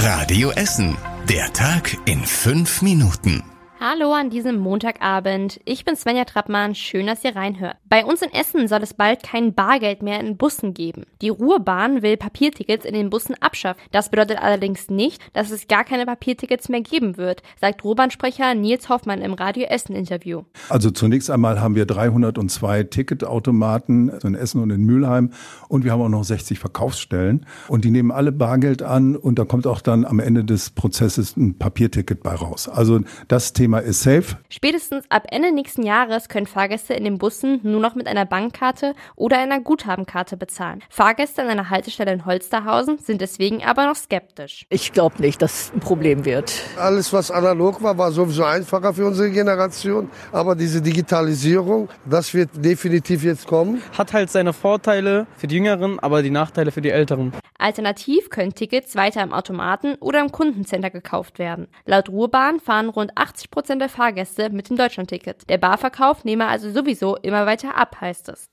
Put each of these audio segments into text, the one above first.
Radio Essen. Der Tag in 5 Minuten. Hallo an diesem Montagabend. Ich bin Svenja Trappmann. Schön, dass ihr reinhört. Bei uns in Essen soll es bald kein Bargeld mehr in Bussen geben. Die Ruhrbahn will Papiertickets in den Bussen abschaffen. Das bedeutet allerdings nicht, dass es gar keine Papiertickets mehr geben wird, sagt Ruhrbahnsprecher Nils Hoffmann im Radio Essen-Interview. Also zunächst einmal haben wir 302 Ticketautomaten in Essen und in Mülheim und wir haben auch noch 60 Verkaufsstellen und die nehmen alle Bargeld an und da kommt auch dann am Ende des Prozesses ein Papierticket bei raus. Also das Thema ist safe. Spätestens ab Ende nächsten Jahres können Fahrgäste in den Bussen nur noch mit einer Bankkarte oder einer Guthabenkarte bezahlen. Fahrgäste an einer Haltestelle in Holsterhausen sind deswegen aber noch skeptisch. Ich glaube nicht, dass es ein Problem wird. Alles, was analog war, war sowieso einfacher für unsere Generation. Aber diese Digitalisierung, das wird definitiv jetzt kommen. Hat halt seine Vorteile für die Jüngeren, aber die Nachteile für die Älteren. Alternativ können Tickets weiter im Automaten oder im Kundencenter gekauft werden. Laut Ruhrbahn fahren rund 80% der Fahrgäste mit dem Deutschlandticket. Der Barverkauf nehme also sowieso immer weiter ab, heißt es.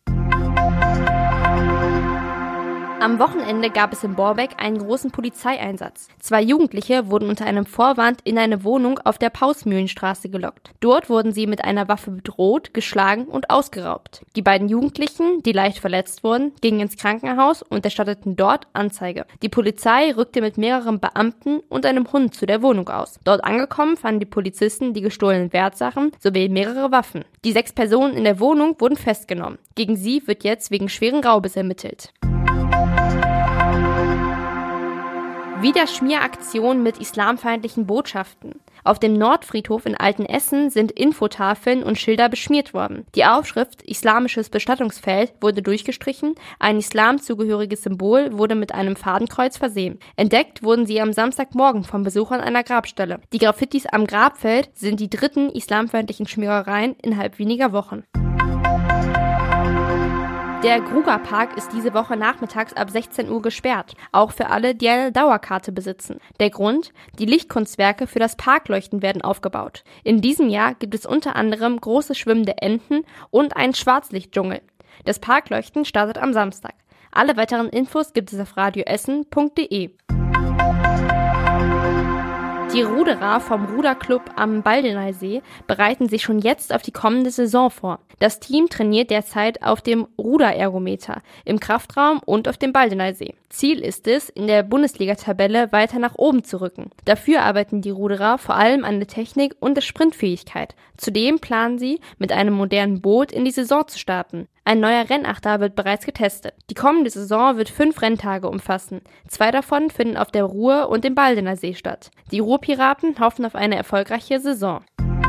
Am Wochenende gab es in Borbeck einen großen Polizeieinsatz. 2 Jugendliche wurden unter einem Vorwand in eine Wohnung auf der Pausmühlenstraße gelockt. Dort wurden sie mit einer Waffe bedroht, geschlagen und ausgeraubt. Die beiden Jugendlichen, die leicht verletzt wurden, gingen ins Krankenhaus und erstatteten dort Anzeige. Die Polizei rückte mit mehreren Beamten und einem Hund zu der Wohnung aus. Dort angekommen fanden die Polizisten die gestohlenen Wertsachen sowie mehrere Waffen. Die 6 Personen in der Wohnung wurden festgenommen. Gegen sie wird jetzt wegen schweren Raubes ermittelt. Wieder Schmieraktion mit islamfeindlichen Botschaften. Auf dem Nordfriedhof in Altenessen sind Infotafeln und Schilder beschmiert worden. Die Aufschrift Islamisches Bestattungsfeld wurde durchgestrichen, ein islamzugehöriges Symbol wurde mit einem Fadenkreuz versehen. Entdeckt wurden sie am Samstagmorgen von Besuchern einer Grabstelle. Die Graffitis am Grabfeld sind die 3. islamfeindlichen Schmierereien innerhalb weniger Wochen. Der Grugerpark ist diese Woche nachmittags ab 16 Uhr gesperrt, auch für alle, die eine Dauerkarte besitzen. Der Grund? Die Lichtkunstwerke für das Parkleuchten werden aufgebaut. In diesem Jahr gibt es unter anderem große schwimmende Enten und einen Schwarzlichtdschungel. Das Parkleuchten startet am Samstag. Alle weiteren Infos gibt es auf radioessen.de. Die Ruderer vom Ruderclub am Baldeneysee bereiten sich schon jetzt auf die kommende Saison vor. Das Team trainiert derzeit auf dem Ruderergometer, im Kraftraum und auf dem Baldeneysee. Ziel ist es, in der Bundesliga-Tabelle weiter nach oben zu rücken. Dafür arbeiten die Ruderer vor allem an der Technik und der Sprintfähigkeit. Zudem planen sie, mit einem modernen Boot in die Saison zu starten. Ein neuer Rennachter wird bereits getestet. Die kommende Saison wird 5 Renntage umfassen. 2 davon finden auf der Ruhr und dem Baldeneysee statt. Die Ruhrpiraten hoffen auf eine erfolgreiche Saison.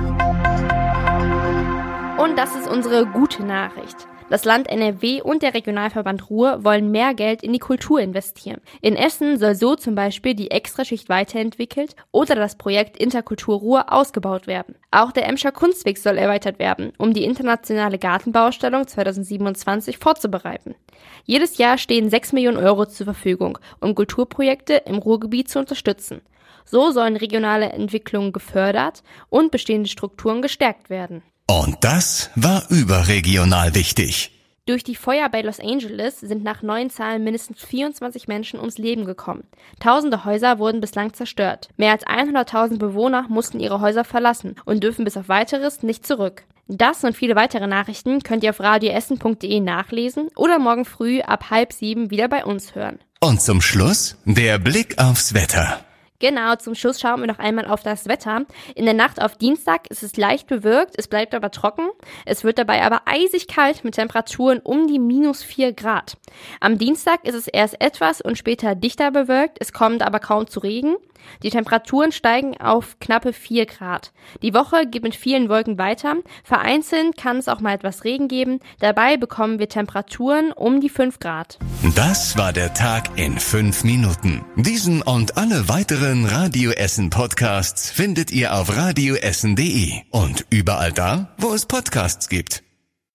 Und das ist unsere gute Nachricht. Das Land NRW und der Regionalverband Ruhr wollen mehr Geld in die Kultur investieren. In Essen soll so zum Beispiel die Extraschicht weiterentwickelt oder das Projekt Interkultur Ruhr ausgebaut werden. Auch der Emscher Kunstweg soll erweitert werden, um die internationale Gartenbauausstellung 2027 vorzubereiten. Jedes Jahr stehen 6 Millionen Euro zur Verfügung, um Kulturprojekte im Ruhrgebiet zu unterstützen. So sollen regionale Entwicklungen gefördert und bestehende Strukturen gestärkt werden. Und das war überregional wichtig. Durch die Feuer bei Los Angeles sind nach neuen Zahlen mindestens 24 Menschen ums Leben gekommen. Tausende Häuser wurden bislang zerstört. Mehr als 100.000 Bewohner mussten ihre Häuser verlassen und dürfen bis auf Weiteres nicht zurück. Das und viele weitere Nachrichten könnt ihr auf radioessen.de nachlesen oder morgen früh ab 6:30 wieder bei uns hören. Und zum Schluss der Blick aufs Wetter. Genau, zum Schluss schauen wir noch einmal auf das Wetter. In der Nacht auf Dienstag ist es leicht bewölkt, es bleibt aber trocken. Es wird dabei aber eisig kalt mit Temperaturen um die -4 Grad. Am Dienstag ist es erst etwas und später dichter bewölkt, es kommt aber kaum zu Regen. Die Temperaturen steigen auf knappe 4 Grad. Die Woche geht mit vielen Wolken weiter. Vereinzelt kann es auch mal etwas Regen geben. Dabei bekommen wir Temperaturen um die 5 Grad. Das war der Tag in 5 Minuten. Diesen und alle weiteren Radio Essen Podcasts findet ihr auf radioessen.de und überall da, wo es Podcasts gibt.